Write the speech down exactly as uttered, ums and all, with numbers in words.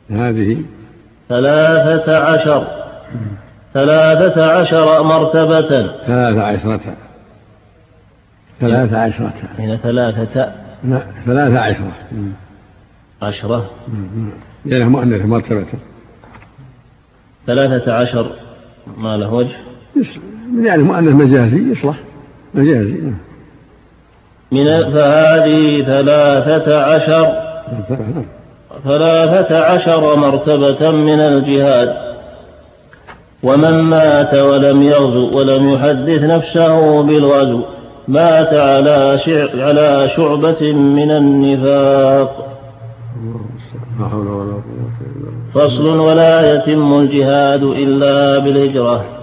هذه ثلاثة عشر ثلاثة عشر مرتبة. ثلاثة عشرة ثلاثة عشرة هنا ثلاثة لا ثلاثة عشرة عشرة يعني مؤنث مرتبة. ثلاثة عشر ما له وجه يعني مؤنث مجازي يصلح مجازي. من فهذه ثلاثة عشر ثلاثة عشر مرتبة من الجهاد. ومن مات ولم يغزو ولم يحدث نفسه بالغزو مات على على شعبة من النفاق. فصل: ولا يتم الجهاد إلا بالهجرة.